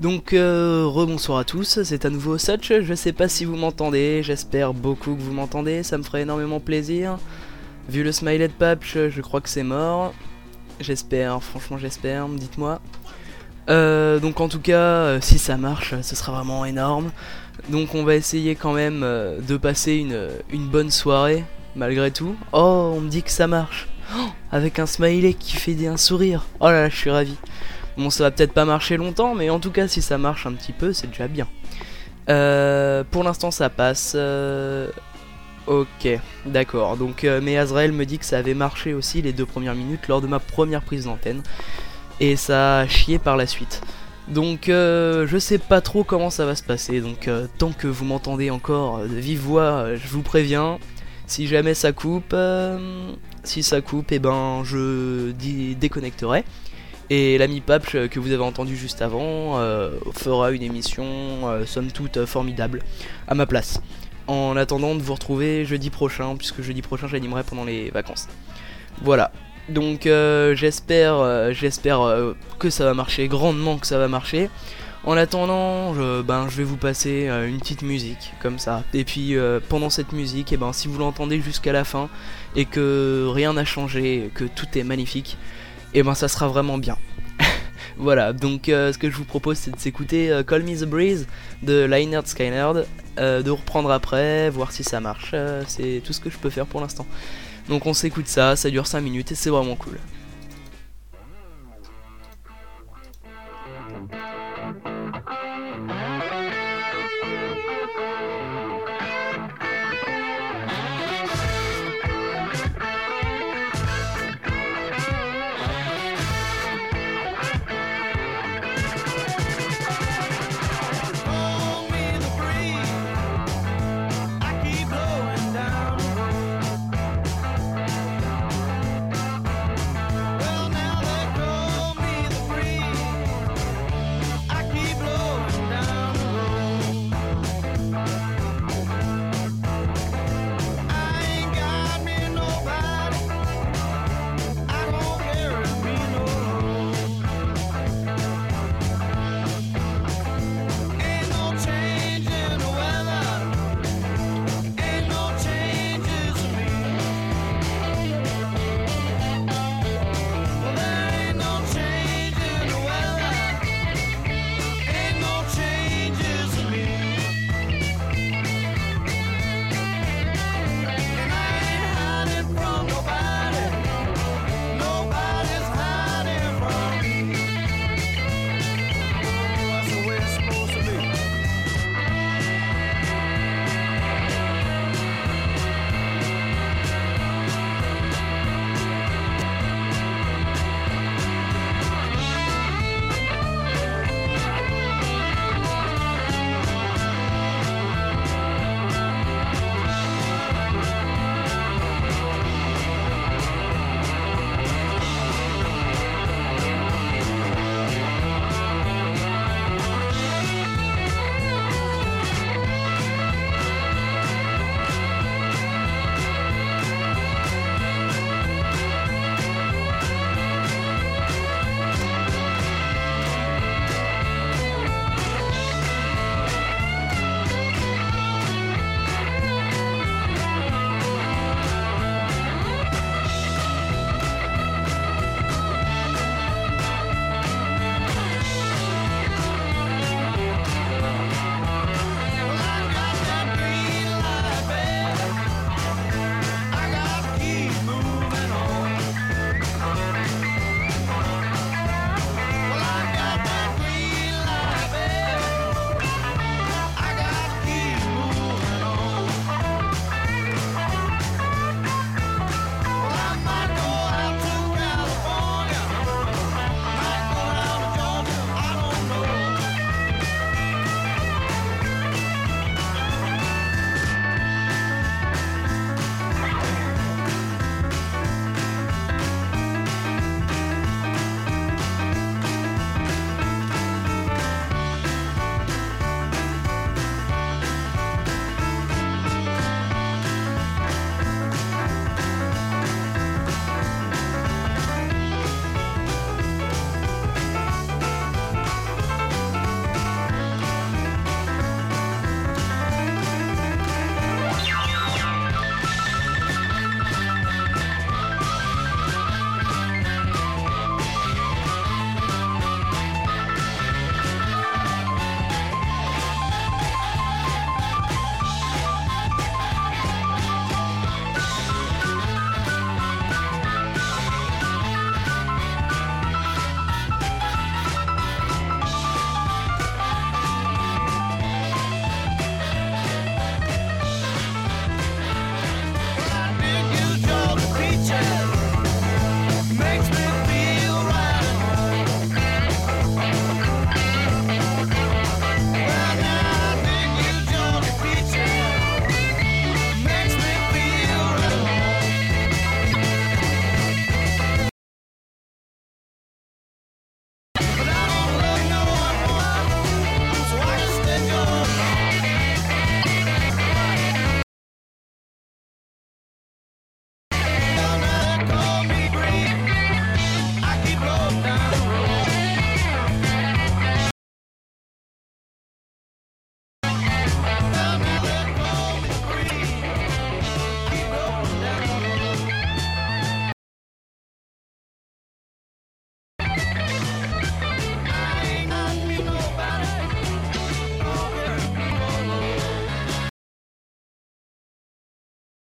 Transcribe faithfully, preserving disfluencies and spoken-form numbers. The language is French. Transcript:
Donc euh, rebonsoir à tous, c'est à nouveau Such, je sais pas si vous m'entendez, j'espère beaucoup que vous m'entendez, ça me ferait énormément plaisir. Vu le smiley de Papch, je crois que c'est mort. J'espère, franchement j'espère, dites-moi. Euh, donc en tout cas, euh, si ça marche, ce sera vraiment énorme. Donc on va essayer quand même euh, de passer une, une bonne soirée, malgré tout. Oh, on me dit que ça marche. Oh, avec un smiley qui fait des, un sourire. Oh là là, je suis ravi. Bon, ça va peut-être pas marcher longtemps, mais en tout cas, si ça marche un petit peu, c'est déjà bien. Euh, pour l'instant, ça passe. Euh... Ok, d'accord. Donc, euh, mais Azrael me dit que ça avait marché aussi les deux premières minutes lors de ma première prise d'antenne. Et ça a chié par la suite. Donc, euh, je sais pas trop comment ça va se passer. Donc, euh, tant que vous m'entendez encore de vive voix, euh, je vous préviens. Si jamais ça coupe, euh, si ça coupe, et eh ben, je dis déconnecterai. Et l'ami Papch que vous avez entendu juste avant euh, fera une émission euh, somme toute euh, formidable à ma place. En attendant de vous retrouver jeudi prochain, puisque jeudi prochain j'animerai pendant les vacances. Voilà. Donc euh, j'espère euh, j'espère euh, que ça va marcher, grandement que ça va marcher. En attendant, je, ben, je vais vous passer euh, une petite musique comme ça. Et puis euh, pendant cette musique, et ben, si vous l'entendez jusqu'à la fin et que rien n'a changé, que tout est magnifique, et ben ça sera vraiment bien. Voilà, donc euh, ce que je vous propose c'est de s'écouter euh, Call Me The Breeze de Lynyrd Skynyrd, euh, de reprendre après, voir si ça marche, euh, c'est tout ce que je peux faire pour l'instant. Donc on s'écoute ça, ça dure cinq minutes et c'est vraiment cool.